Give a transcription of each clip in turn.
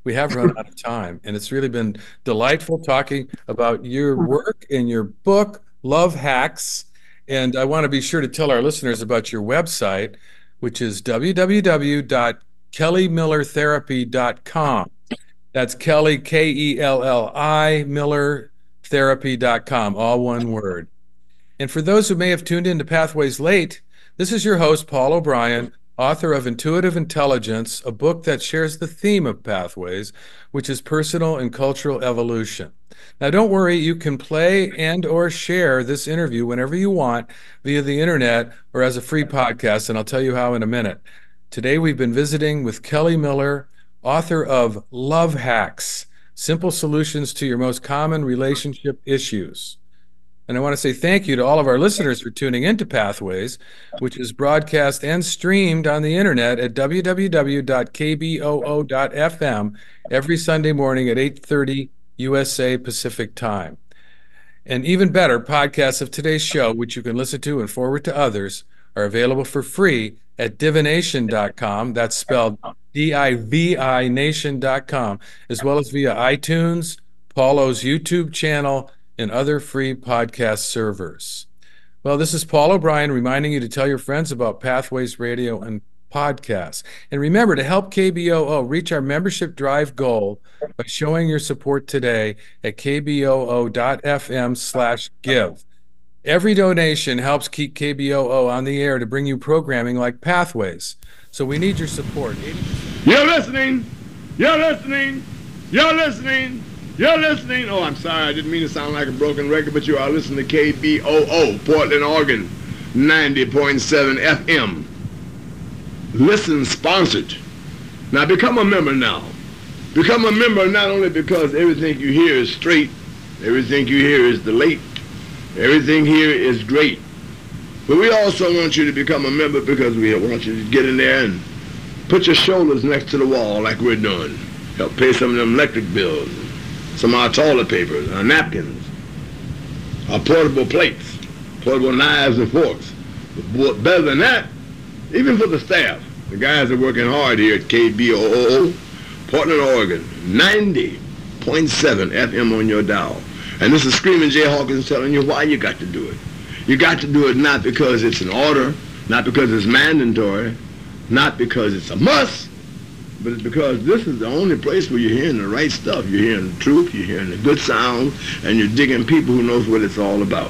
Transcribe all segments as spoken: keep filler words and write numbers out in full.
we have run out of time, and it's really been delightful talking about your work and your book, Love Hacks. And I want to be sure to tell our listeners about your website, which is w w w dot kelly miller therapy dot com. That's Kelly, K E L L I, Miller Therapy dot com, all one word. And for those who may have tuned into Pathways late, this is your host, Paul O'Brien, author of Intuitive Intelligence, a book that shares the theme of Pathways, which is personal and cultural evolution. Now, don't worry, you can play and or share this interview whenever you want via the internet or as a free podcast, and I'll tell you how in a minute. Today, we've been visiting with Kelly Miller, author of Love Hacks, Simple Solutions to Your Most Common Relationship Issues. And I want to say thank you to all of our listeners for tuning into Pathways, which is broadcast and streamed on the internet at w w w dot k b o o dot f m every Sunday morning at eight thirty U S A Pacific Time. And even better, podcasts of today's show, which you can listen to and forward to others, are available for free at divination dot com. That's spelled D I V I nation dot com, as well as via iTunes, Paulo's YouTube channel, and other free podcast servers. Well, this is Paul O'Brien reminding you to tell your friends about Pathways Radio and podcasts. And remember to help K B O O reach our membership drive goal by showing your support today at k b o o dot f m slash give. Every donation helps keep K B O O on the air to bring you programming like Pathways. So we need your support. You're listening. You're listening. You're listening. You're listening. Oh, I'm sorry. I didn't mean to sound like a broken record, but you are listening to K B O O, Portland, Oregon, ninety point seven F M. Listen, sponsored. Now, become a member now. Become a member not only because everything you hear is straight, everything you hear is delayed, everything here is great, but we also want you to become a member because we want you to get in there and put your shoulders next to the wall like we're doing. Help pay some of them electric bills, some of our toilet papers, our napkins, our portable plates, portable knives and forks. But better than that, even for the staff, the guys are working hard here at K B O O, Portland, Oregon, ninety point seven F M on your dial. And this is Screaming Jay Hawkins telling you why you got to do it. You got to do it not because it's an order, not because it's mandatory, not because it's a must, but it's because this is the only place where you're hearing the right stuff. You're hearing the truth, you're hearing the good sounds, and you're digging people who knows what it's all about.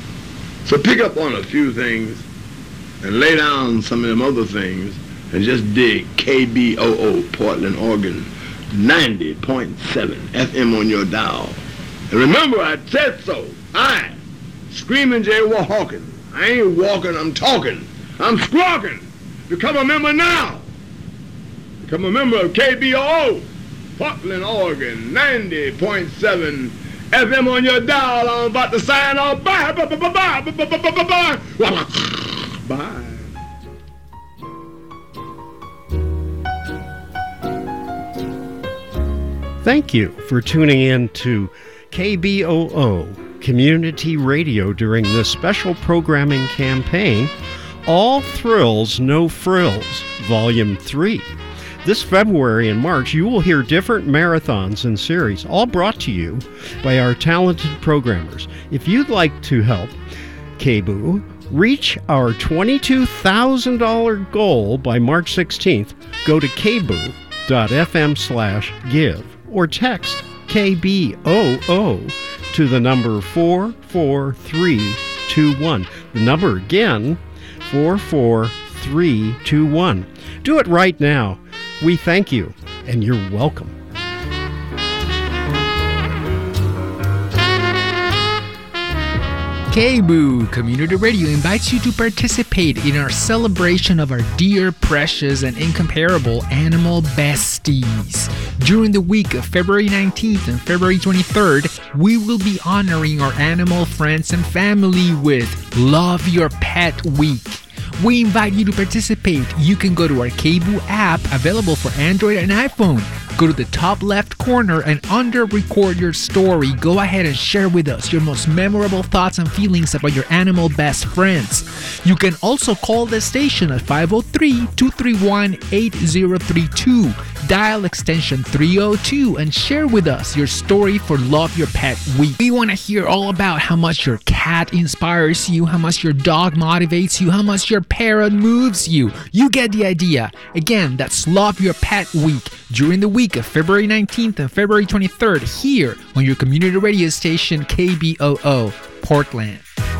So pick up on a few things and lay down some of them other things and just dig K B O O, Portland, Oregon, ninety point seven F M on your dial. And remember, I said so. I, Screaming Jay Hawkins. I ain't walking, I'm talking. I'm squawking. Become a member now. Become a member of K B O O, Portland, Oregon, ninety point seven F M on your dial. I'm about to sign off. Bye. Bye. Bye. Bye. Bye. Bye. Bye. Bye. Bye. Bye. Thank you for tuning in to K B O O Community Radio during this special programming campaign, All Thrills, No Frills, Volume three. This February and March, you will hear different marathons and series, all brought to you by our talented programmers. If you'd like to help K B O O reach our twenty-two thousand dollars goal by March sixteenth, go to k b o o dot f m slash give or text K B O O to the number four four three two one. The number again, four four three two one. Do it right now. We thank you, and you're welcome. K B O O Community Radio invites you to participate in our celebration of our dear, precious, and incomparable animal besties. During the week of February nineteenth and February twenty-third, we will be honoring our animal friends and family with Love Your Pet Week. We invite you to participate. You can go to our K B O O app, available for Android and iPhone. Go to the top left corner and under Record Your Story, go ahead and share with us your most memorable thoughts and feelings about your animal best friends. You can also call the station at five oh three, two three one, eight oh three two. dial extension three oh two and share with us your story for Love Your Pet Week. We want to hear all about how much your cat inspires you, how much your dog motivates you, how much your parrot moves you. You get the idea. Again, that's Love Your Pet Week during the week of February nineteenth and February twenty-third here on your community radio station K B O O, Portland.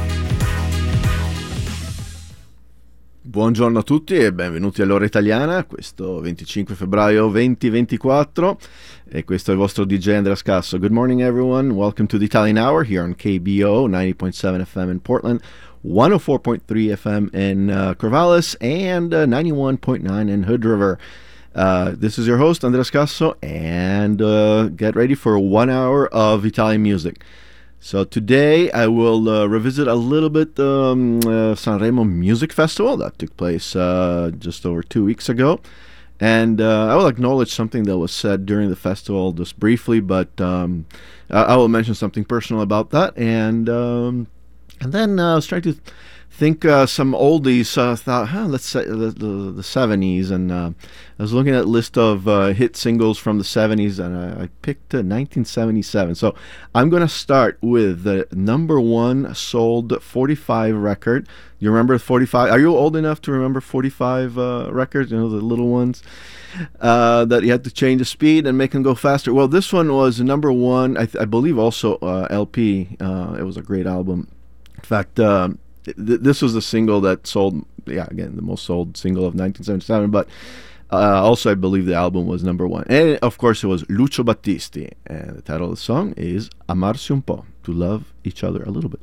Buongiorno a tutti e benvenuti all'Ora Italiana, questo venticinque febbraio duemilaventiquattro, e questo è il vostro D J Andrea Scasso. Good morning everyone, welcome to the Italian Hour here on K B O ninety point seven F M in Portland, one oh four point three F M in uh, Corvallis, and uh, ninety-one point nine in Hood River. Uh, this is your host Andrea Scasso, and uh, get ready for one hour of Italian music. So today I will uh, revisit a little bit um, uh, Sanremo Music Festival that took place uh, just over two weeks ago. And uh, I will acknowledge something that was said during the festival just briefly, but um, I, I will mention something personal about that. And um, and then uh, I was trying to think uh, some oldies. Uh, thought, huh, let's say the, the, the seventies. And uh, I was looking at a list of uh, hit singles from the seventies, and I, I picked uh, nineteen seventy-seven. So I'm going to start with the number one sold forty-five record. You remember forty-five? Are you old enough to remember forty-five uh, records? You know, the little ones uh, that you had to change the speed and make them go faster. Well, this one was number one, I, th- I believe also uh, L P. Uh, it was a great album. In fact, uh, th- this was the single that sold, yeah, again, the most sold single of nineteen seventy-seven, but Uh, also, I believe the album was number one. And, of course, it was Lucio Battisti. And the title of the song is Amarsi un po', to love each other a little bit.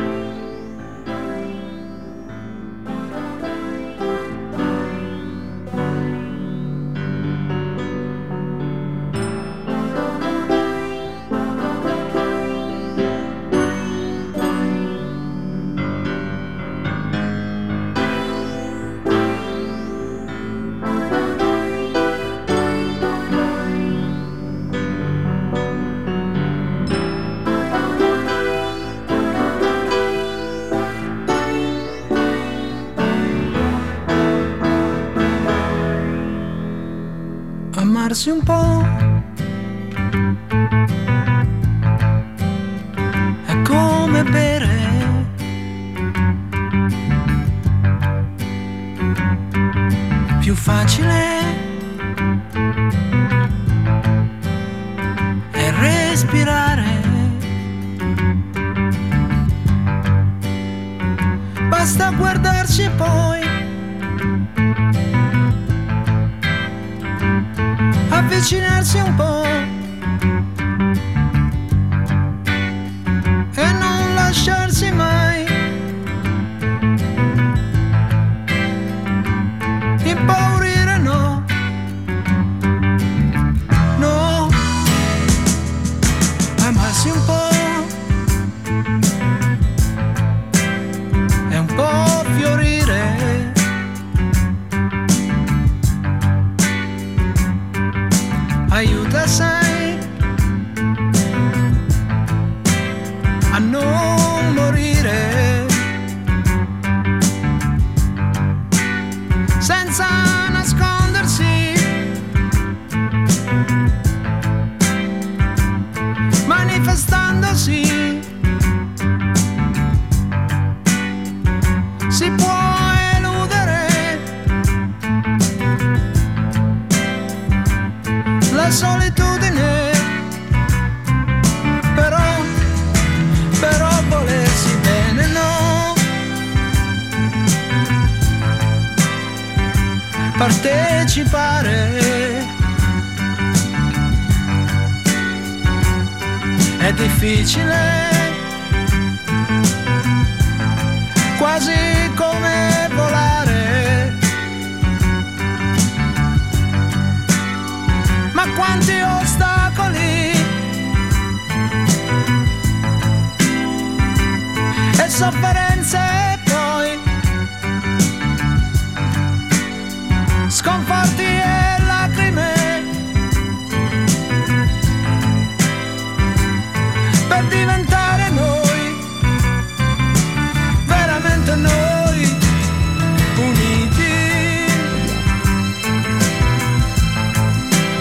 Amarsi un po' è come bere, più facile è respirare, basta guardarci e poi avvicinarsi un po' e non lasciarsi mai impaurire, no, no, amarsi un po' è un po' fiorire, aiuta, sai, a non morire, senza nascondersi, manifestandosi, si può eludere la solitudine, però, però volersi bene, no, partecipare è difficile, quasi come volare, ma quanti ostacoli e sofferenze, e poi sconforti e lacrime per diventare noi, veramente noi, uniti.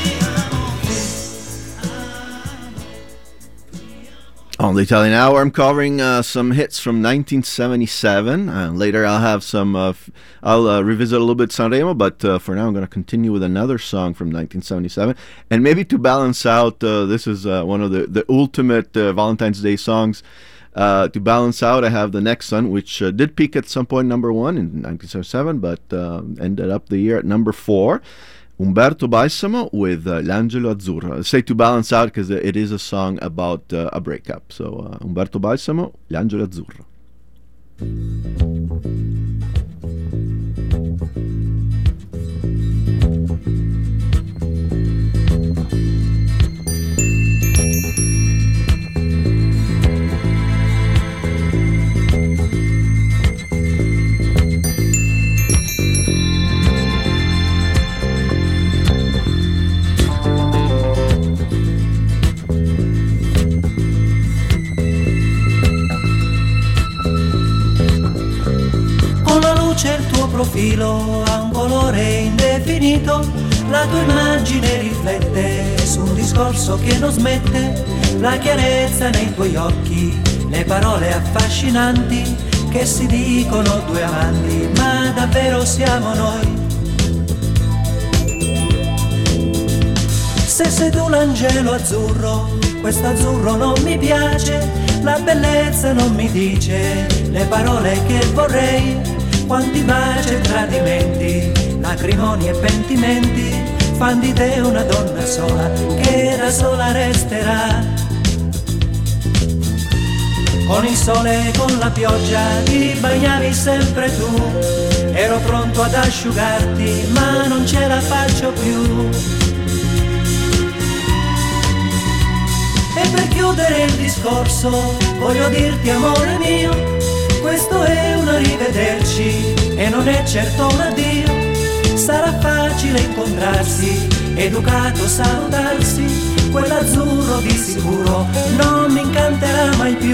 On the Italian Hour, I'm covering uh, some hits from nineteen seventy-seven. Uh, later, I'll have some. Uh, f- I'll uh, revisit a little bit Sanremo, but uh, for now, I'm going to continue with another song from nineteen seventy-seven. And maybe to balance out, uh, this is uh, one of the the ultimate uh, Valentine's Day songs. Uh, to balance out, I have the next one, which uh, did peak at some point number one in nineteen seventy-seven, but uh, ended up the year at number four. Umberto Balsamo with uh, L'Angelo Azzurro. I say to balance out because it is a song about uh, a breakup. So uh, Umberto Balsamo, L'Angelo Azzurro. Profilo ha un colore indefinito, la tua immagine riflette su un discorso che non smette, la chiarezza nei tuoi occhi, le parole affascinanti che si dicono due amanti, ma davvero siamo noi? Se sei tu l'angelo azzurro, questo azzurro non mi piace, la bellezza non mi dice le parole che vorrei. Quanti baci e tradimenti, lacrimoni e pentimenti, fan di te una donna sola, che da sola resterà. Con il sole e con la pioggia ti bagnavi sempre tu, ero pronto ad asciugarti, ma non ce la faccio più. E per chiudere il discorso, voglio dirti amore mio, questo è un arrivederci e non è certo un addio. Sarà facile incontrarsi, educato salutarsi, quell'azzurro di sicuro non mi incanterà mai più.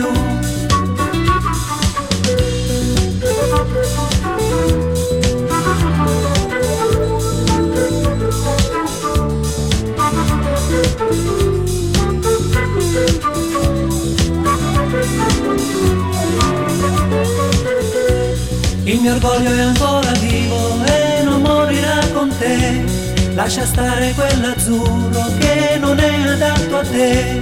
Il mio orgoglio è ancora vivo e non morirà con te. Lascia stare quell'azzurro che non è adatto a te.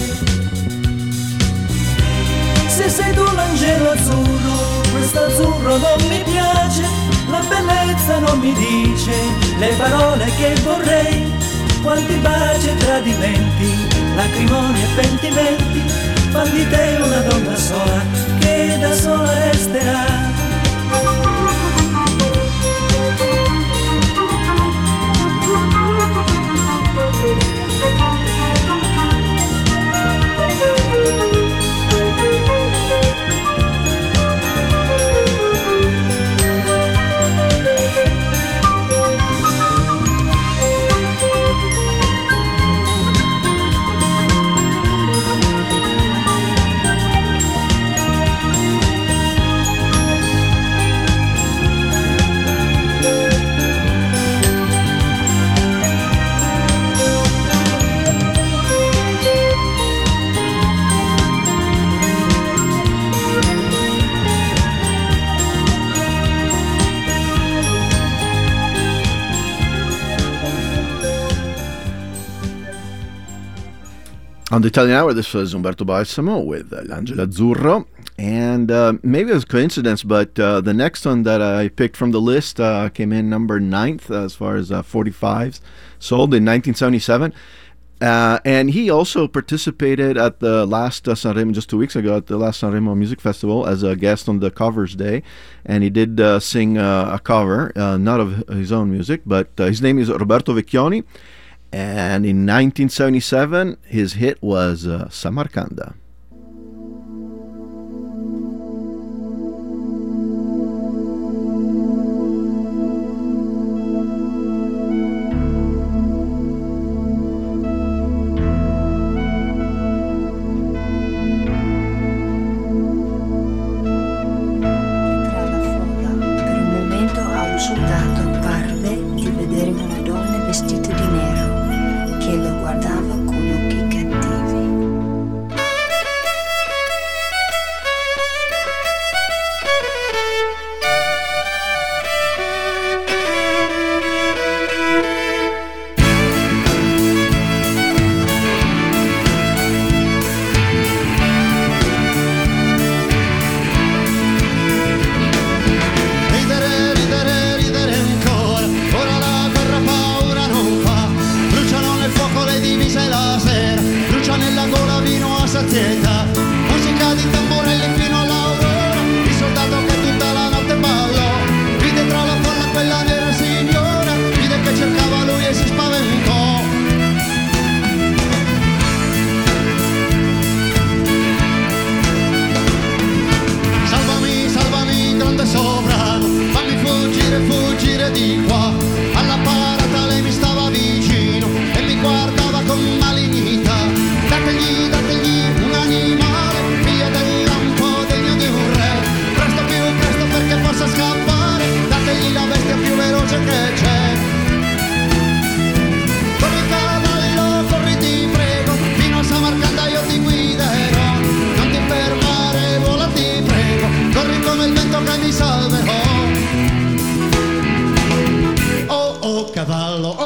Se sei tu l'angelo azzurro, questo azzurro non mi piace, la bellezza non mi dice le parole che vorrei. Quanti baci e tradimenti, lacrimoni e pentimenti, fan di te una donna sola che da sola resterà. On the Italian Hour, this was Umberto Balsamo with uh, L'Angelo Azzurro. And uh, maybe it was coincidence, but uh, the next one that I picked from the list uh, came in number ninth as far as uh, forty-fives sold in nineteen seventy-seven. Uh, and he also participated at the last uh, Sanremo, just two weeks ago, at the last Sanremo Music Festival as a guest on the Covers Day. And he did uh, sing uh, a cover, uh, not of his own music, but uh, his name is Roberto Vecchioni. And in nineteen seventy-seven, his hit was uh, Samarcanda.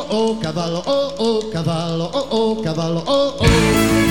oh cavallo, oh oh cavallo, oh oh cavallo, oh oh.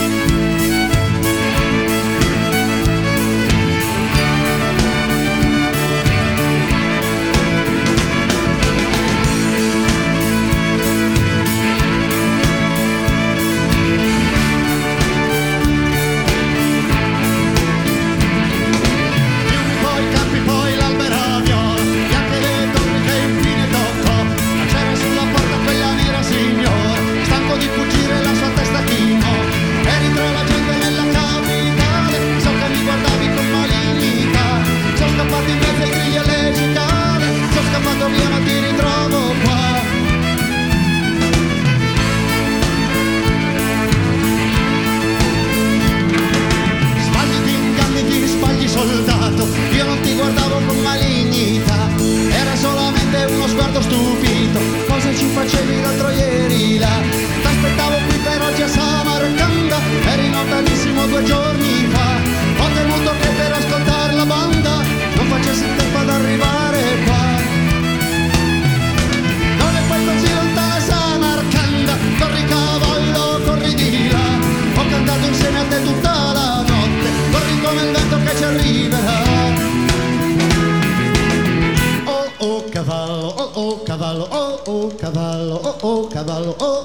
Io non ti guardavo con malignità, era solamente uno sguardo stupito. Cosa ci facevi l'altro ieri là? T'aspettavo qui per oggi a Samarcanda, eri lontanissimo due giorni fa. Ho temuto che per ascoltare la banda non facessi tempo ad arrivare qua. Non è poi così lontana Samarcanda, corri cavallo, corri di là. Ho cantato insieme a te tutta la notte, corri come il vento che ci arriverà. Oh cavallo, oh oh cavallo, oh oh cavallo, oh oh cavallo, oh.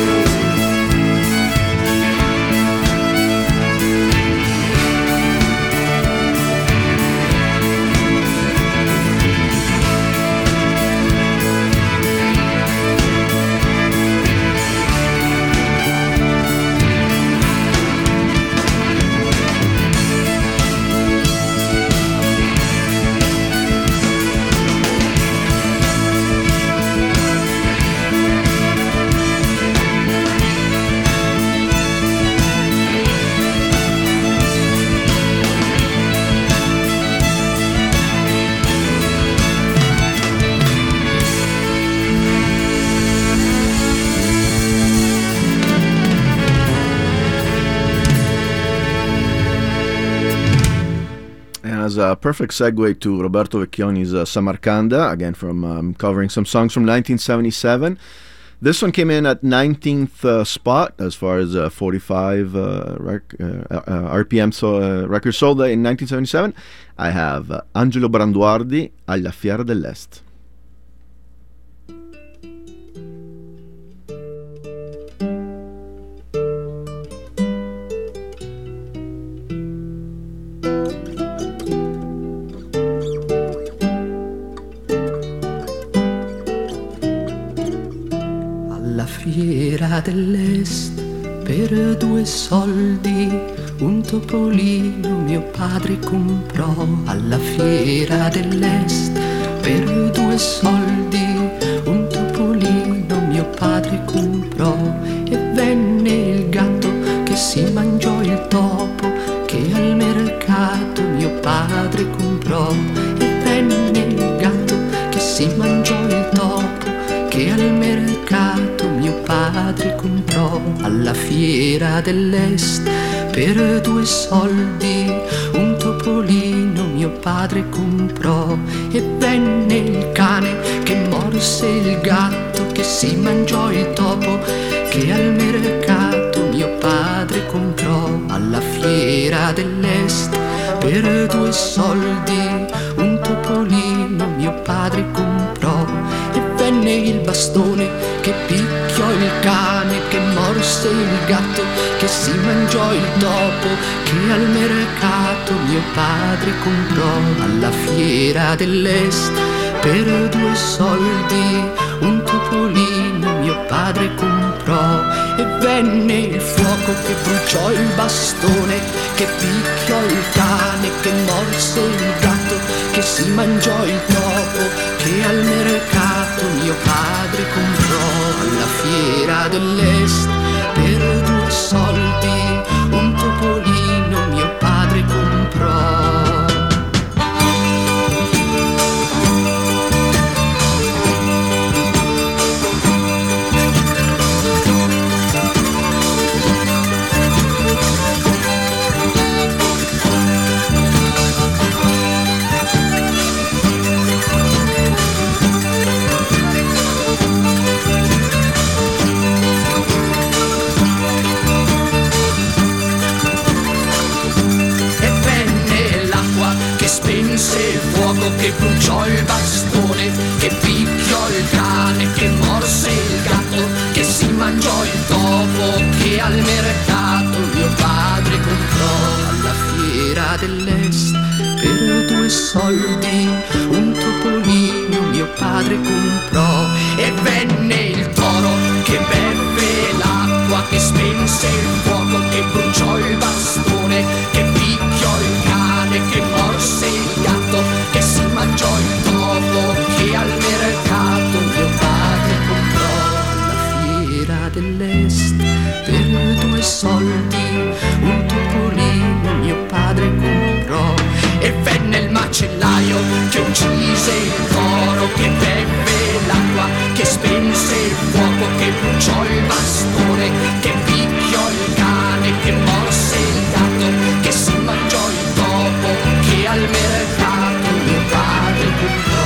As a perfect segue to Roberto Vecchioni's uh, Samarcanda, again from um, covering some songs from nineteen seventy-seven. This one came in at nineteenth uh, spot as far as uh, forty-five uh, rec- uh, uh, R P M so, uh, records sold in nineteen seventy-seven. I have uh, Angelo Branduardi, Alla Fiera dell'Est. Fiera dell'Est, per due soldi un topolino mio padre comprò. Alla Fiera dell'Est, per due soldi un topolino mio padre comprò. E venne il gatto che si mangiò il topo che al mercato mio padre comprò. E venne il gatto che si mangiò il topo che al mercato mio padre comprò. Alla Fiera dell'Est, per due soldi un topolino mio padre comprò. E venne il cane che morse il gatto che si mangiò il topo che al mercato mio padre comprò. Alla Fiera dell'Est, per due soldi un topolino mio padre comprò. E venne il bastone che picchiò il cane che morse il gatto che si mangiò il topo che al mercato mio padre comprò. Alla Fiera dell'Est, per due soldi un topolino mio padre comprò. E venne il fuoco che bruciò il bastone che picchiò il cane che morse il gatto che si mangiò il topo che al mercato mio padre comprò. Alla Fiera dell'Est, per due soldi un topolino mio padre comprò. fuoco, che bruciò il bastone, che picchiò il cane, che morse il gatto, che si mangiò il topo, che al mercato mio padre comprò alla fiera dell'est per due soldi un topolino mio padre comprò. E venne il toro che beve l'acqua, che spense il fuoco, che bruciò il bastone, che picchiò il cane, che morse il gatto, che si mangiò il topo, che al mercato mio padre comprò alla fiera dell'est per due soldi un topolino mio padre comprò. E venne il macellaio che uccise il toro, che beve l'acqua, che spense il fuoco, che bruciò il bastone, che picchiò il cane, che morse il gatto, che si mangiò il topo, che al mercato mio padre comprò.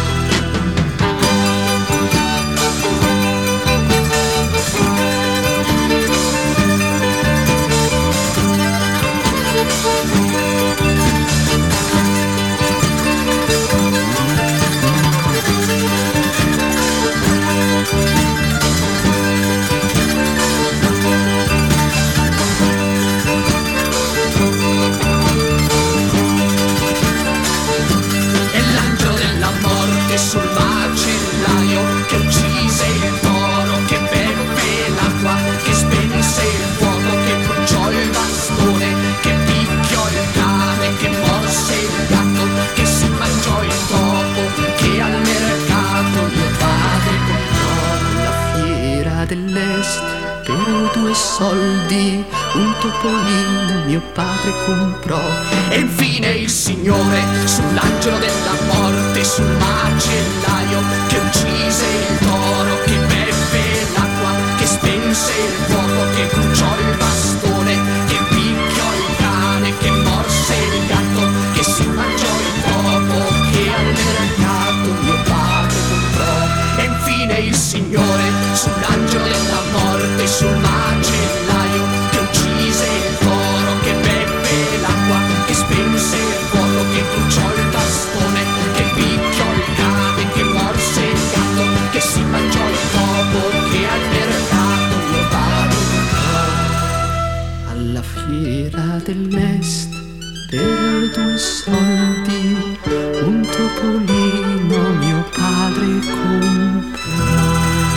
Sul macellaio che uccise il toro, che beve l'acqua, che spense il fuoco, che bruciò il bastone, che picchiò il cane, che morse il gatto, che si mangiò il topo, che al mercato mio padre comprò alla fiera dell'est per due soldi un topolino mio padre comprò. E infine il Signore sull'angelo della morte, sul macellaio che uccise il toro, che beve l'acqua, che spense il fuoco, che bruciò il bastone, che picchiò il cane, che morse il gatto, che si mangiò il topo, che al mercato mio padre comprò. E infine il Signore sull'angelo della morte, sul macellaio che uccise il toro, che beve l'acqua, che spense il fuoco, che bruciò il bastone, che picchiò il cane, che morse il gatto, che si mangiò il topo, che al mercato mio padre comprò alla fiera dell'est per due soldi un topolino mio padre comprò.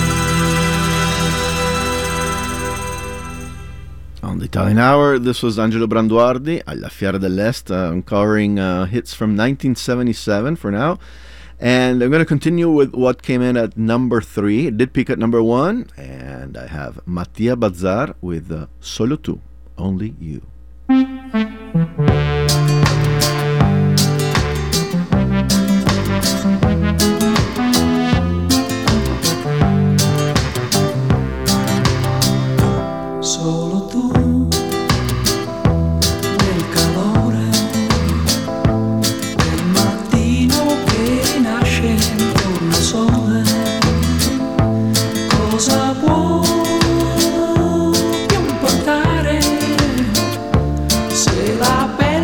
On the Italian Hour, this was Angelo Branduardi, Alla Fiera dell'Est, uh, uncovering uh, hits from nineteen seventy-seven for now. And I'm going to continue with what came in at number three. It did peak at number one. And I have Mattia Bazzar with uh, Solo Tu, Only You. Solo tu, nel calore del mattino che rinasce intorno al sole, cosa può più importare se la pelle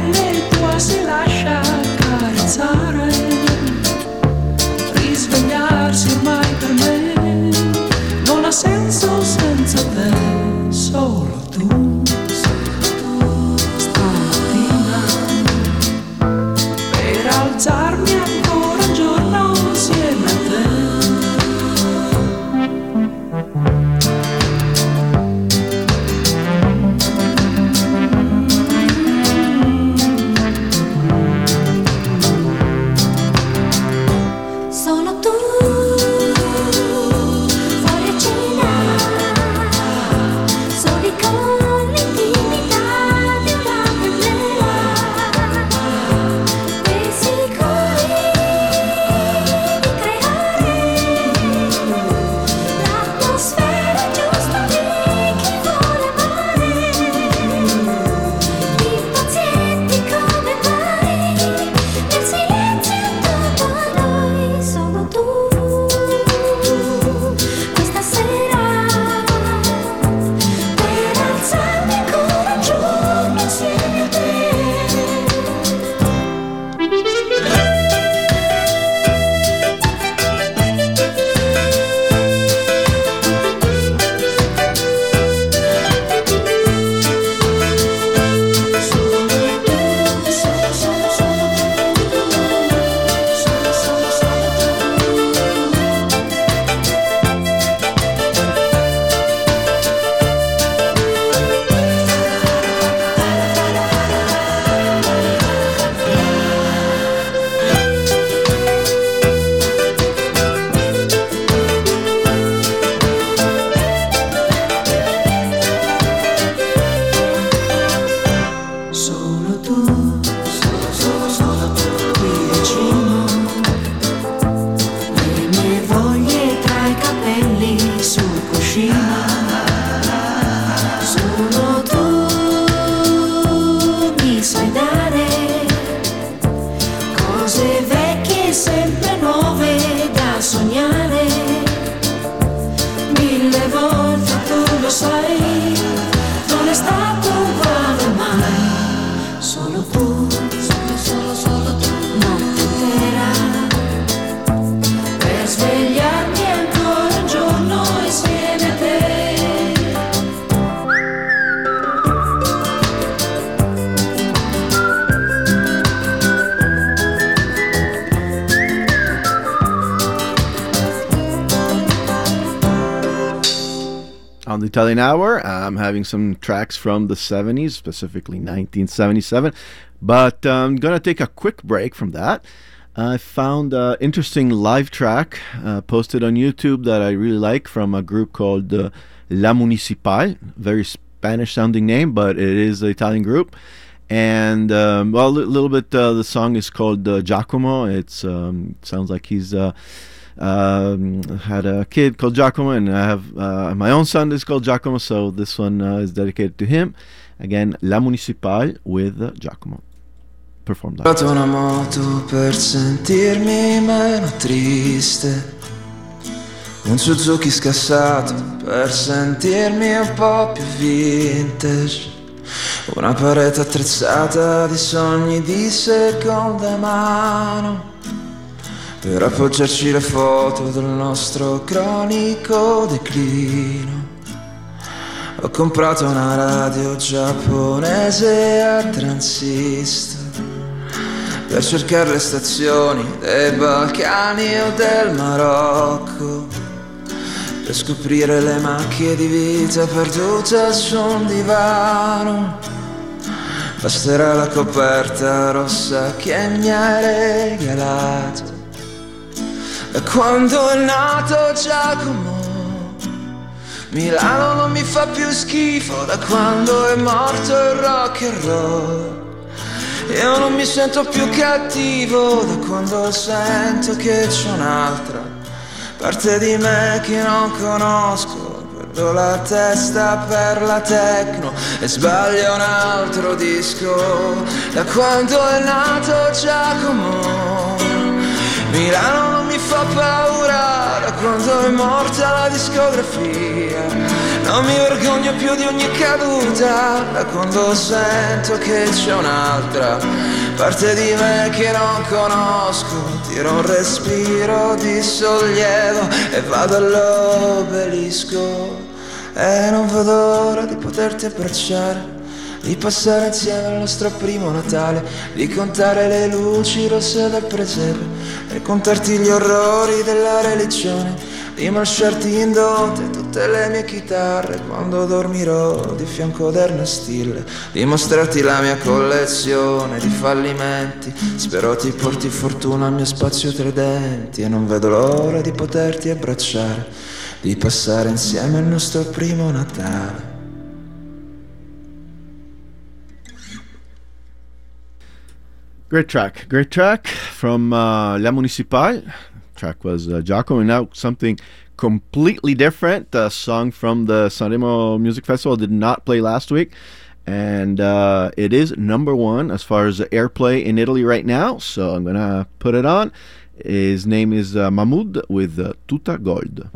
On the Italian Hour, I'm having some tracks from the seventies, specifically nineteen seventy-seven, but I'm going to take a quick break from that. I found an interesting live track uh, posted on YouTube that I really like from a group called uh, La Municipal, very Spanish-sounding name, but it is an Italian group. And, um, well, a little bit, uh, the song is called uh, Giacomo. It's um, it sounds like he's... Uh, Um, had a kid called Giacomo, and I have uh, my own son is called Giacomo, so this one uh, is dedicated to him. Again, La Municipal with uh, Giacomo. Performed live. Ho fatto una moto per sentirmi meno triste, un Suzuki scassato per sentirmi un po' più vintage, una parete attrezzata di sogni di seconda mano per appoggiarci le foto del nostro cronico declino. Ho comprato una radio giapponese a transistor per cercare le stazioni dei Balcani o del Marocco, per scoprire le macchie di vita perdute su un divano. Basterà la coperta rossa che mi hai regalato. Da quando è nato Giacomo, Milano non mi fa più schifo. Da quando è morto il rock and roll, io non mi sento più cattivo. Da quando sento che c'è un'altra parte di me che non conosco, perdo la testa per la techno e sbaglio un altro disco. Da quando è nato Giacomo, Milano non mi fa paura. Da quando è morta la discografia, non mi vergogno più di ogni caduta. Da quando sento che c'è un'altra parte di me che non conosco, tiro un respiro di sollievo e vado all'obelisco. E non vedo l'ora di poterti abbracciare, di passare insieme al nostro primo Natale, di contare le luci rosse del presepe e contarti gli orrori della religione, di lasciarti in dote tutte le mie chitarre quando dormirò di fianco ad Ernest Hill, di mostrarti la mia collezione di fallimenti. Spero ti porti fortuna al mio spazio tra i denti e non vedo l'ora di poterti abbracciare, di passare insieme al nostro primo Natale. Great track, great track from uh, La Municipal. Track was uh, Giacomo, and now something completely different. A song from the Sanremo Music Festival did not play last week, and uh, it is number one as far as airplay in Italy right now. So I'm gonna put it on. His name is uh, Mahmood with uh, Tuta Gold.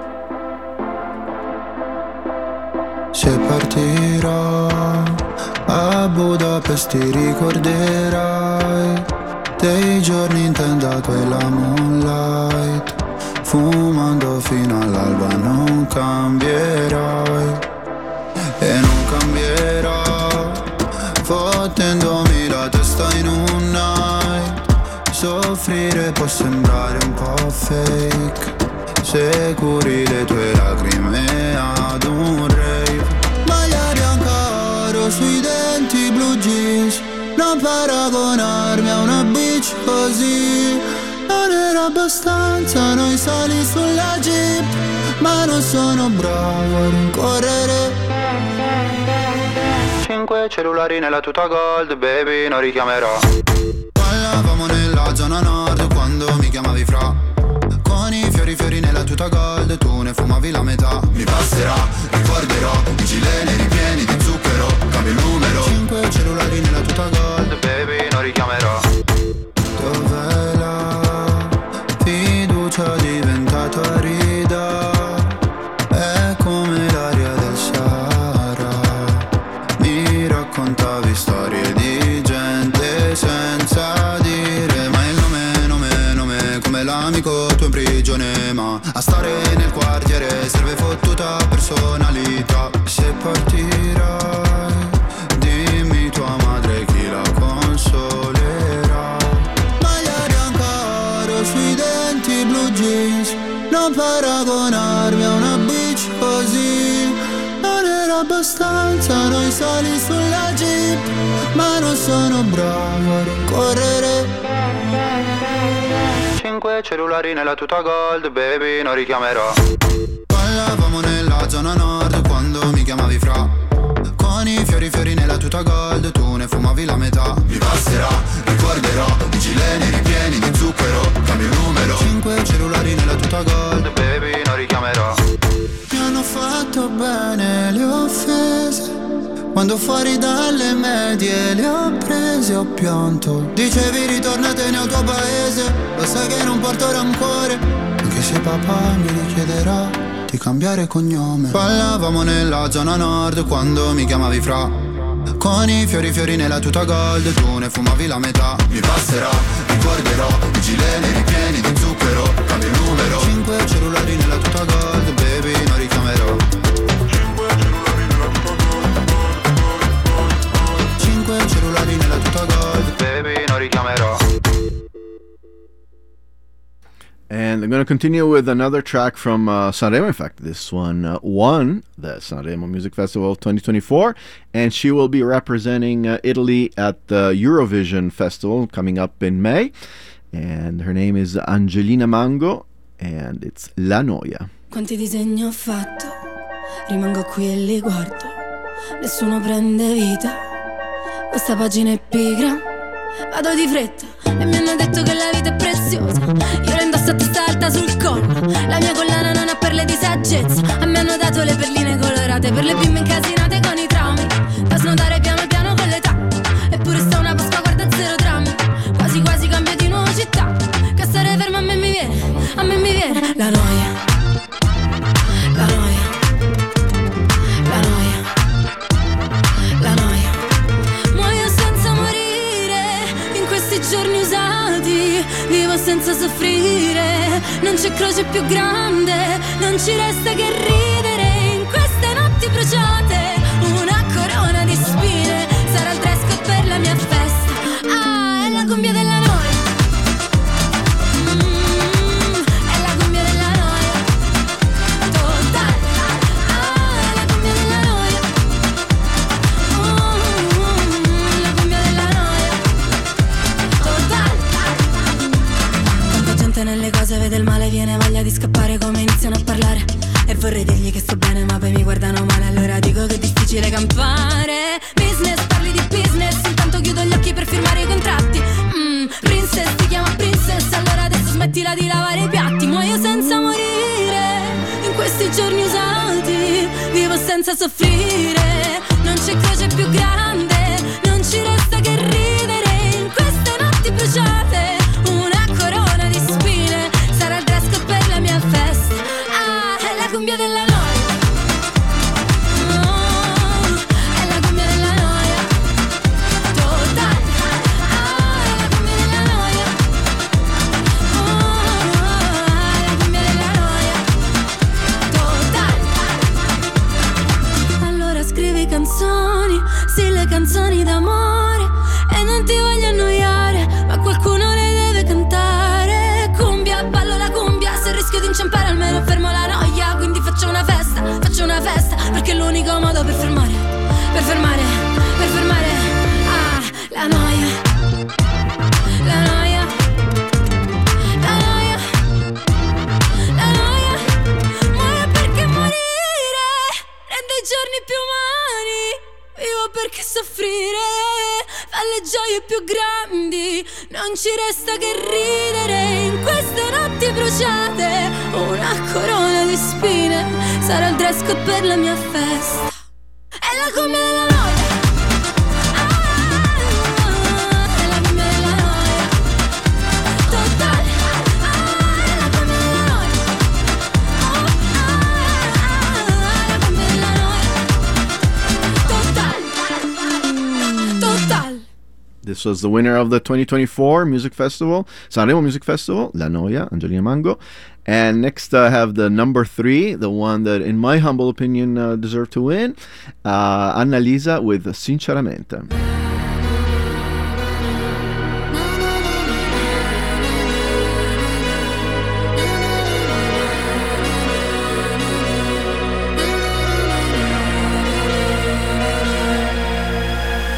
Se partirò a Budapest ti ricorderai dei giorni in tenda quella moonlight, fumando fino all'alba. Non cambierai e non cambierò, fottendomi la testa in un night. Soffrire può sembrare un po' fake se curi le tue lacrime ad un rave. Magliari ancora sui denti, blue jeans, non paragonarmi a una bitch così. Non era abbastanza noi sali sulla jeep, ma non sono bravo a rincorrere. Cinque cellulari nella tuta gold, baby, non richiamerò. Ballavamo nella zona nord quando mi chiamavi fra, con i fiori fiori nella tuta gold, tu ne fumavi la metà. Mi passerà, ricorderò, i gileni ripieni di zucchero, cambio il numero. Cinque cellulari nella tuta gold, baby, non richiamerò. Dov'è la fiducia diventata arida? È come l'aria del Sahara. Mi raccontavi storie di gente senza dire mai il nome, nome, nome, come l'amico tuo in prigione. Ma a stare nel quartiere serve fottuta personalità. Se partirai, dimmi tua madre chi la consolerà. Magliari ancora sui denti, blue jeans, non paragonarmi a una bitch così. abbastanza noi soli sulla jeep, ma non sono bravo a rincorrere. Cinque cellulari nella tuta gold, baby, non richiamerò. Ballavamo nella zona nord quando mi chiamavi fra. Con i fiori fiori nella tuta gold, tu ne fumavi la metà. Mi basterà, ricorderò, i gileni ripieni di zucchero, cambio il numero. Cinque cellulari nella tuta gold, baby, non richiamerò. Mi hanno fatto bene le offese, quando fuori dalle medie le ho prese, ho pianto. Dicevi ritornatene al tuo paese, lo sai che non porto rancore, anche se papà mi richiederà di cambiare cognome. Ballavamo nella zona nord quando mi chiamavi fra. Con i fiori fiori nella tuta gold, tu ne fumavi la metà. Mi passerà, ricorderò, i gileni ripieni di zucchero, cambio il numero. Cinque cellulari nella tuta gold, baby, non richiamerò. Cinque cellulari nella tuta gold, baby, non richiamerò. And I'm going to continue with another track from uh, Sanremo. In fact, this one uh, won the Sanremo Music Festival of twenty twenty-four, and she will be representing uh, Italy at the Eurovision Festival coming up in May. And her name is Angelina Mango, and it's La Noia. Quanti disegni ho fatto, rimango qui e li guardo, nessuno prende vita, questa pagina è pigra, vado di fretta e mi hanno detto che la vita è preziosa, io la indosso a testa alta sul collo, la mia collana non ha perle di saggezza, a me hanno dato le perline colorate per le bimbe incasinate con i traumi, da snodare piano piano con l'età, eppure sta una Pasqua guarda zero drammi, quasi quasi cambio di nuovo città, che stare fermo a me mi viene, a me mi viene la noia, la noia, la noia, la noia, muoio senza morire in questi giorni usati, vivo senza soffrire, non c'è croce più grande, non ci resta che ridere in queste notti bruciate, una corona di spine, sarà il dress code per la mia festa, ah, è la cumbia della noia, mm, è la cumbia della noia, totale, ah, è la cumbia della noia, mm, la cumbia della noia, totale. Tanta gente nelle cose vede il male, viene voglia di scappare come iniziano a parlare, e vorrei dirgli che sto bene ma poi mi guardano male, allora dico che è difficile campare. Business, parli di business, intanto chiudo gli occhi per firmare i contratti. mm, Princess, ti chiama princess, allora adesso smettila di lavare i piatti. Muoio senza morire in questi giorni usati, vivo senza soffrire, non c'è croce più grande, non ci resta che ridere in queste notti bruciate, una corona di spine, sarà il dress code per la mia festa, ah, è la cumbia della noia, oh, è la cumbia della noia, totale, ah, è la cumbia della noia, oh, è la cumbia della noia, totale. Allora scrivi canzoni, sì, le canzoni d'amore, e non ti voglio annoiare, ma qualcuno le deve cantare. Cumbia, ballo la cumbia, se rischio di inciampare almeno fermo la noia, quindi faccio una festa, faccio una festa, perché è l'unico modo per fermare, per fermare, per fermare, ah, la noia, la noia, la noia, la noia, muoio perché morire rende i giorni più umani, vivo perché soffrire fa le gioie più grandi, non ci resta che ridere in queste notti bruciate, una corona di spine, sarà il dress code per la mia festa, è la cumbia della noia, ah, è la cumbia della noia, totale, ah, è la cumbia della noia, oh, ah, è la cumbia della noia, totale, totale. This was the winner of the twenty twenty-four Music Festival, Sanremo Music Festival, La Noia, Angelina Mango. And next I have the number three, the one that, in my humble opinion, uh, deserved to win, uh, Annalisa with Sinceramente.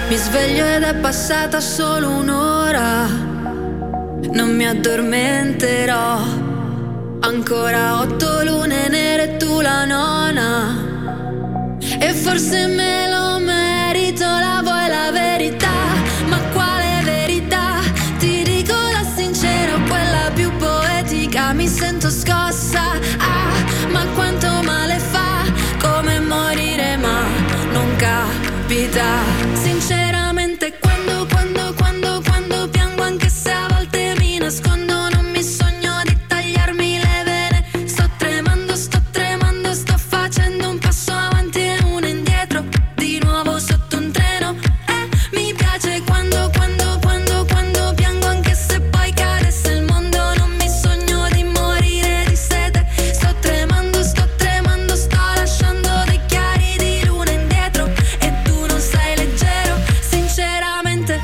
Mi sveglio ed è passata solo un'ora, non mi addormenterò. Ancora otto lune nere e tu la nona, e forse me lo merito, la vuoi la verità? Ma quale verità? Ti dico la sincera, quella più poetica. Mi sento scossa, ah, ma quanto male fa, come morire ma non capita. Sinceramente quando, quando, quando, quando piango, anche se a volte mi nascondo, non mi sogno di tagliarmi le vene. Sto tremando, sto tremando, sto facendo un passo avanti e uno indietro, di nuovo sotto un treno. E mi piace quando, quando, quando, quando piango, anche se poi cadesse il mondo, non mi sogno di morire di sete. Sto tremando, sto tremando, sto lasciando dei chiari di luna indietro, e tu non sei leggero. Sinceramente,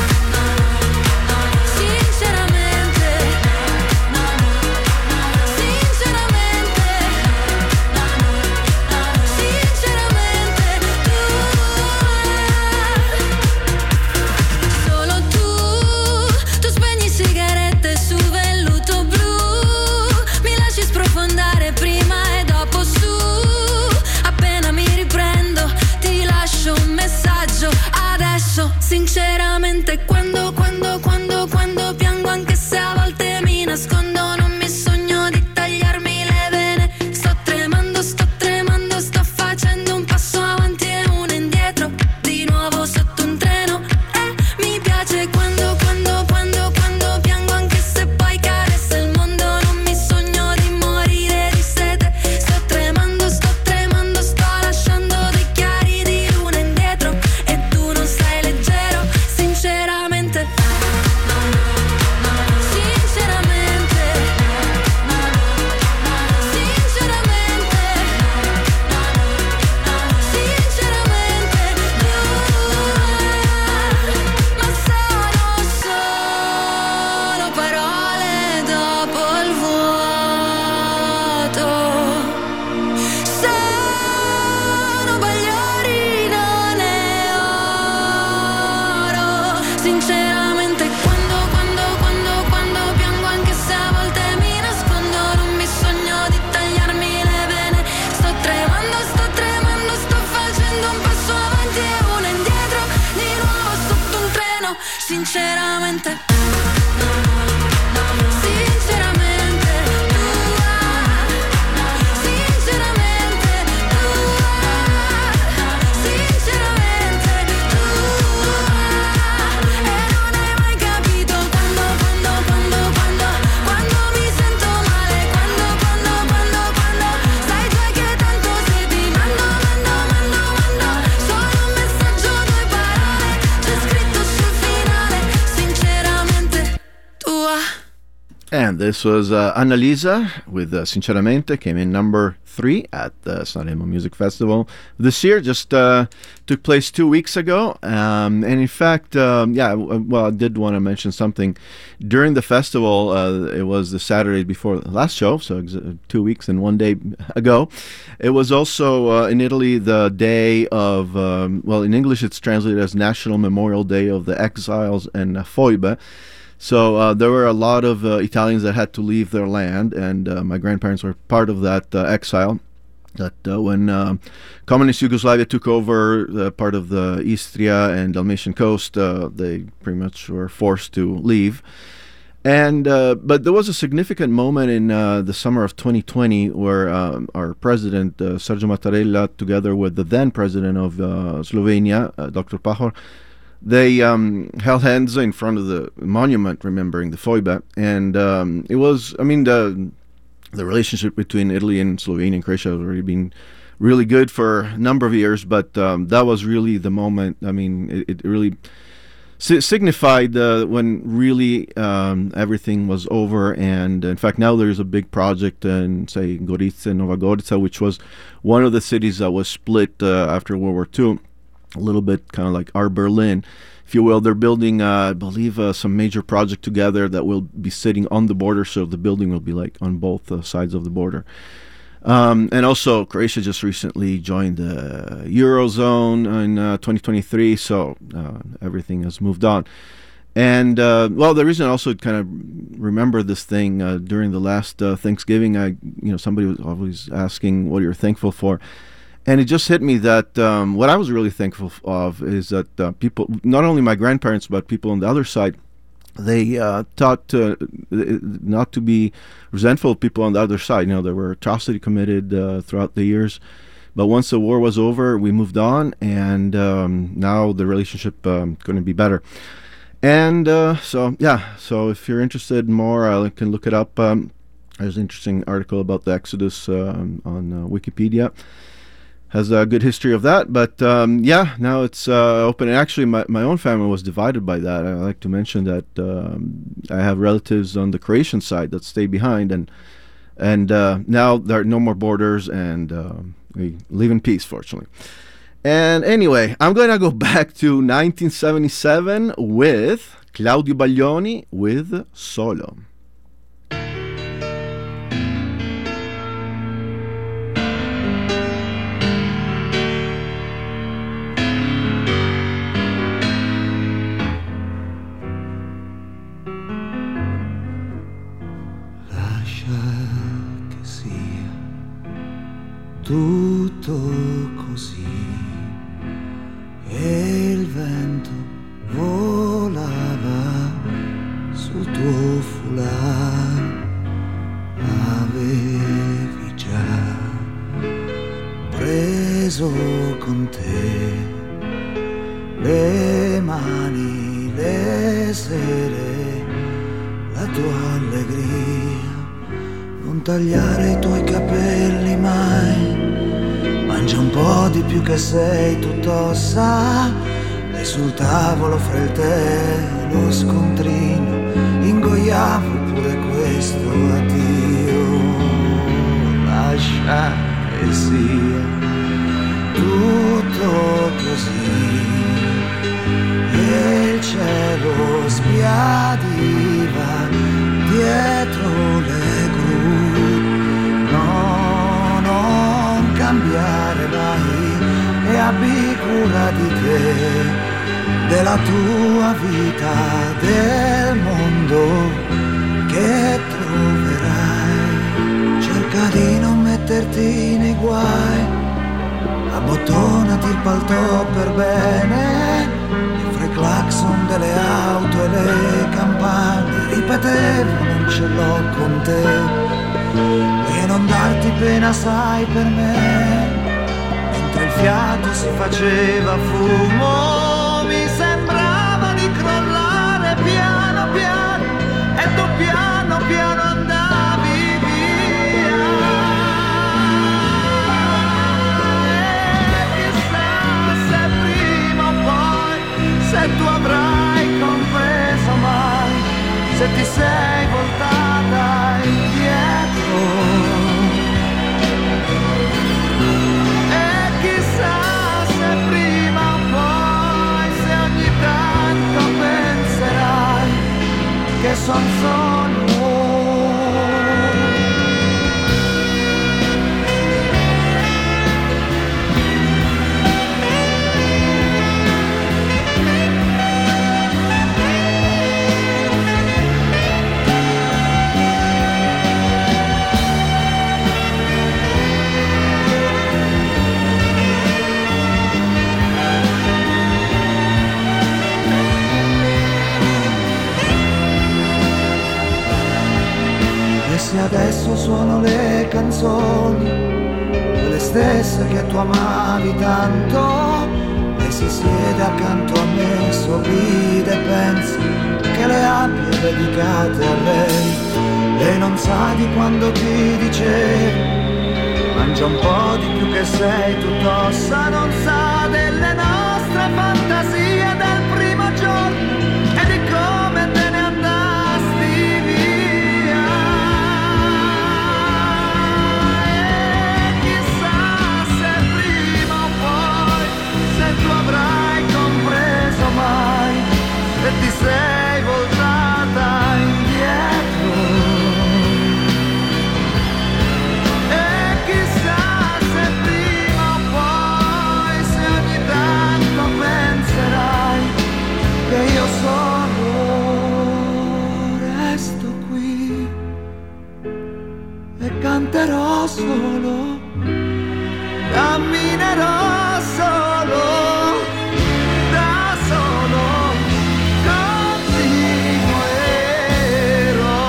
sinceramente, sinceramente, sinceramente, tu, solo tu, tu spegni sigarette su velluto blu, mi lasci sprofondare prima e dopo su. Appena mi riprendo ti lascio un messaggio adesso. Sinceramente quando, quando, quando, quando piango, anche se a volte mi nascondo, non mi sogno di tagliarmi le vene. Sto tremando, sto tremando, sto facendo un passo avanti e uno indietro, di nuovo sotto un treno. E mi piace quando, quando, quando, quando piango, anche se poi cadesse il mondo, non mi sogno di morire di sete. Sto tremando, sto tremando, sto lasciando dei chiari di luna indietro, e tu non sei leggero. Sinceramente, sinceramente, sinceramente, sinceramente, tu, ma sono solo parole dopo il vuoto. Sono bagliori, non è oro. Sinceramente quando, quando, quando, quando piango, anche se a volte mi nascondo, non mi sogno di tagliarmi le vene. Sto tremando, sto tremando, sto facendo un passo avanti e uno indietro, di nuovo sotto un treno. Sinceramente, sinceramente, tu, sinceramente, tu, sinceramente, tu, e non hai mai capito quando, quando, quando, quando, quando mi sento male, quando, quando, quando, quando, sai già che tanto se ti mando, mando, mando, mando, solo un messaggio, due parole, c'è scritto sul finale. Sinceramente tua. And this was uh, Annalisa with uh, Sinceramente, came in number three at the Sanremo Music Festival this year. Just uh, took place two weeks ago. Um, and in fact, um, yeah, w- well, I did want to mention something. During the festival, uh, it was the Saturday before the last show, so ex- two weeks and one day ago. It was also uh, in Italy the day of, um, well, in English it's translated as National Memorial Day of the Exiles and uh, Foibe. So uh, there were a lot of uh, Italians that had to leave their land, and uh, my grandparents were part of that uh, exile. That uh, when uh, communist Yugoslavia took over uh, part of the Istria and Dalmatian coast, uh, they pretty much were forced to leave. And uh, but there was a significant moment in uh, the summer of twenty twenty where um, our president uh, Sergio Mattarella, together with the then president of uh, Slovenia, uh, Doctor Pahor, they um, held hands in front of the monument remembering the Foibe. And um, it was, I mean, the the relationship between Italy and Slovenia and Croatia has already been really good for a number of years, but um, that was really the moment. I mean, it, it really si- signified uh, when really um, everything was over. And in fact, now there's a big project in, say, Gorica, Nova Gorica, which was one of the cities that was split uh, after World War Two. A little bit kind of like our Berlin, if you will. They're building, uh, I believe, uh, some major project together that will be sitting on the border, so the building will be like on both uh, sides of the border. Um, and also, Croatia just recently joined the Eurozone in uh, twenty twenty-three, so uh, everything has moved on. And, uh, well, the reason I also kind of remember this thing uh, during the last uh, Thanksgiving, I, you know, somebody was always asking what you're thankful for. And it just hit me that um, what I was really thankful of is that uh, people, not only my grandparents, but people on the other side, they uh, taught uh, not to be resentful of people on the other side. You know, there were atrocity committed uh, throughout the years. But once the war was over, we moved on, and um, now the relationship um, going to be better. And uh, so, yeah, so if you're interested more, I can look it up. Um, there's an interesting article about the Exodus uh, on uh, Wikipedia. Has a good history of that. But, um, yeah, now it's uh, open. And actually, my, my own family was divided by that. I like to mention that um, I have relatives on the Croatian side that stay behind. And, and uh, now there are no more borders, and uh, we live in peace, fortunately. And anyway, I'm going to go back to nineteen seventy-seven with Claudio Baglioni with Solo. Lascia che sia tutto così. E il vento volava sul tuo foulard, avevi già preso con te le mani, le sere, la tua allegria. Non tagliare i tuoi capelli mai, mangia un po' di più che sei tutto ossa, e sul tavolo fra il tè e lo scontrino ingoiavo pure questo addio. Lascia che sia tutto così, e il cielo sbiadiva dietro le gru. No, non cambiare mai, e abbi cura di te, della tua vita, del mondo che troverai. Cerca di non metterti nei guai, abbottonati il palto per bene, e fra i clacson delle auto e le campane ripetevo non ce l'ho con te. E non darti pena, sai, per me, mentre il fiato si faceva fumo, mi sembrava di crollare piano piano, e tu piano piano andavi via. E chissà se prima o poi, se tu avrai compreso mai, se ti sei voltata indietro. E chissà se prima o poi, se ogni tanto penserai che son solo. Se adesso suono le canzoni, quelle stesse che tu amavi tanto, e si siede accanto a me, sorride e pensa che le abbia dedicate a lei. E non sa di quando ti dicevo, mangia un po' di più che sei tutto ossa, non sa delle nostre fantasie del primo giorno e di come te ne andasti via. E chissà se prima o poi, se tu avrai compreso mai, se ti sei voltata indietro. E solo, camminerò solo, da solo, continuerò.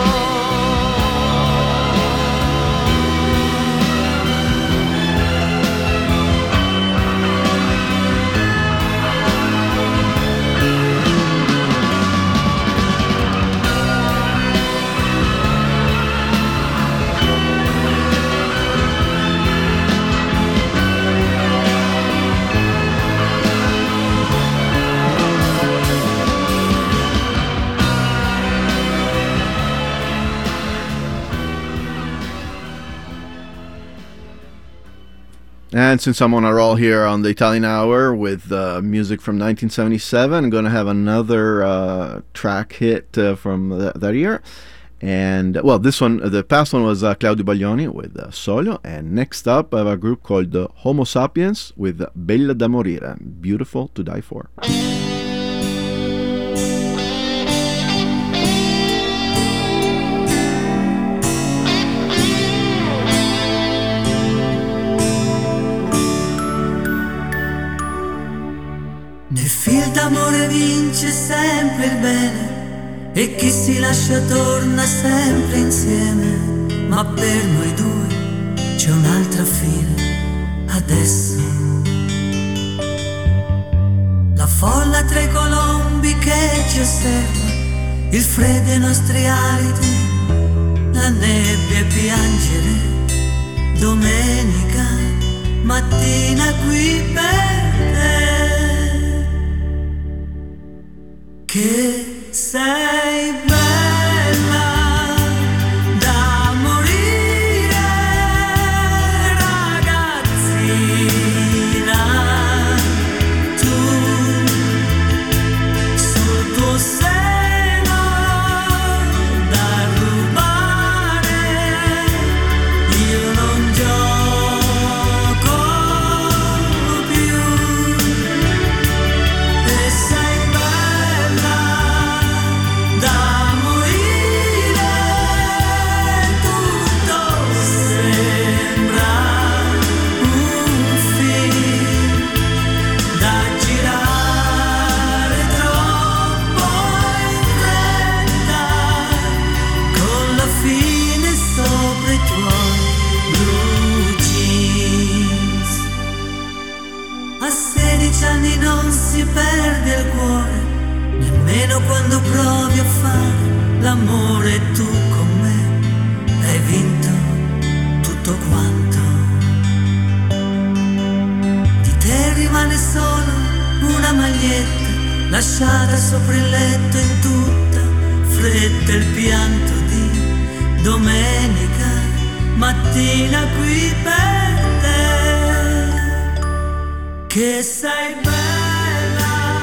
And since I'm on a roll here on the Italian Hour with uh, music from nineteen seventy-seven, I'm going to have another uh, track hit uh, from th- that year. And, well, this one, the past one was uh, Claudio Baglioni with uh, Solo. And next up, I have a group called uh, Homo Sapiens with Bella da Morire, Beautiful to Die For. Nel film d'amore vince sempre il bene e chi si lascia torna sempre insieme, ma per noi due c'è un'altra fine adesso. La folla tra i colombi che ci osserva, il freddo ai nostri aliti, la nebbia e piangere, domenica mattina qui per te. Che sei bella da morire, ragazzina, tu sul tuo seno da rubare, io non gioco più, e sei da morire, tutto sembra un film da girare troppo in fretta, con la fine sopra i tuoi blue jeans. A sedici anni non si perde il cuore, nemmeno quando provi a fare l'amore, e tu con me hai vinto tutto quanto. Di te rimane solo una maglietta lasciata sopra il letto, in tutta fretta il pianto di domenica mattina qui per te. Che sei bella.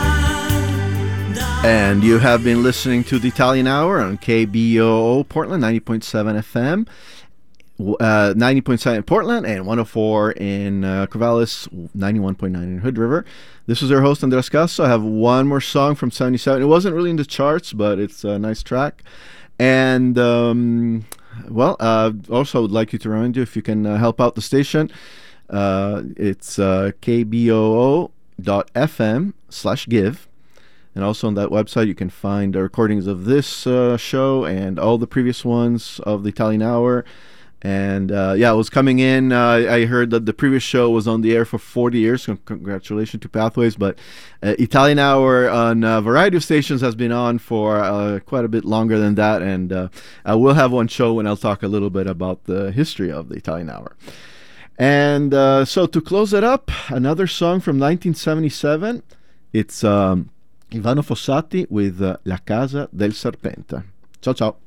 And you have been listening to the Italian Hour on K B O O Portland, ninety point seven F M, uh, ninety point seven in Portland, and one oh four in uh, Corvallis, ninety-one point nine in Hood River. This is our host, Andres Casso. I have one more song from seventy-seven. It wasn't really in the charts, but it's a nice track. And, um, well, uh, also would like you to remind you if you can uh, help out the station. Uh, it's uh, K B O O dot F M slash give. And also on that website, you can find the recordings of this uh, show and all the previous ones of the Italian Hour. And uh, yeah, it was coming in. Uh, I heard that the previous show was on the air for forty years. So congratulations to Pathways. But uh, Italian Hour on a variety of stations has been on for uh, quite a bit longer than that. And uh, I will have one show when I'll talk a little bit about the history of the Italian Hour. And uh, so to close it up, another song from nineteen seventy-seven. It's um, Ivano Fossati with uh, La Casa del Serpente. Ciao ciao.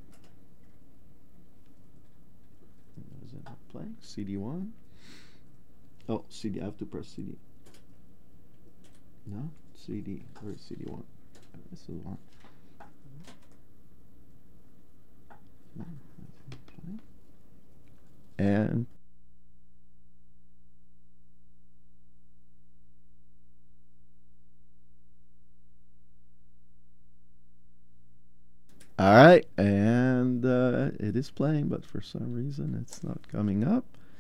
Is it not playing? C D one? Oh, C D. I have to press C D. No? C D. Where's C D one? This is one. No, and all right, and uh, it is playing, but for some reason it's not coming up.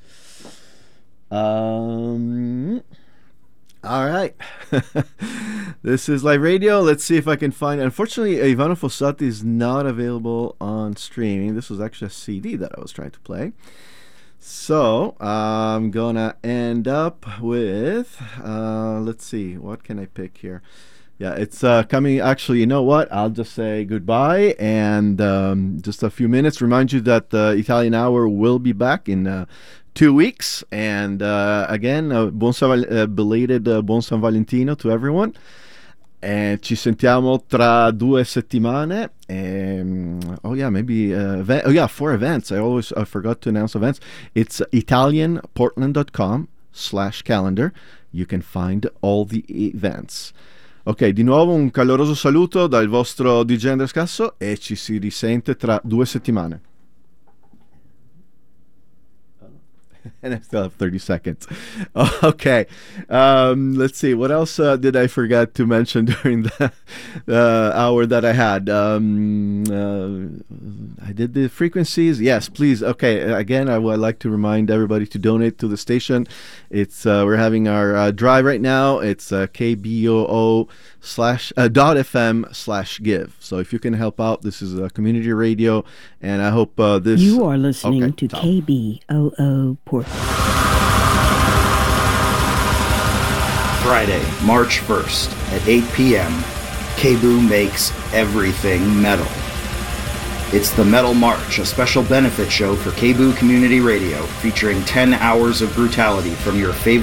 Um, all right. This is live radio. Let's see if I can find. Unfortunately, Ivano Fossati is not available on streaming. This was actually a C D that I was trying to play. So I'm gonna end up with. Uh, let's see. What can I pick here? Yeah, it's uh, coming. Actually, you know what? I'll just say goodbye and um, just a few minutes. Remind you that the Italian Hour will be back in uh, two weeks. And uh, again, uh, buon San, uh, belated uh, Buon San Valentino to everyone. E ci sentiamo tra due settimane. Um, oh yeah, maybe uh, event, oh yeah, for events. I always I forgot to announce events. It's italian portland dot com slash calendar. You can find all the events. Ok, di nuovo un caloroso saluto dal vostro D J Andrea Scasso e ci si risente tra due settimane. And I still have thirty seconds. Okay. Um, let's see. What else uh, did I forget to mention during the uh, hour that I had? Um, uh, I did the frequencies. Yes, please. Okay. Again, I would like to remind everybody to donate to the station. It's uh, we're having our uh, drive right now. It's uh, K B O O slash uh, dot F M slash give. So if you can help out, this is a community radio, and I hope uh, this. You are listening okay, to Tom. K B O O Portland. Friday, March first at eight p.m., K B O O makes everything metal. It's the Metal March, a special benefit show for K B O O Community Radio featuring ten hours of brutality from your favorite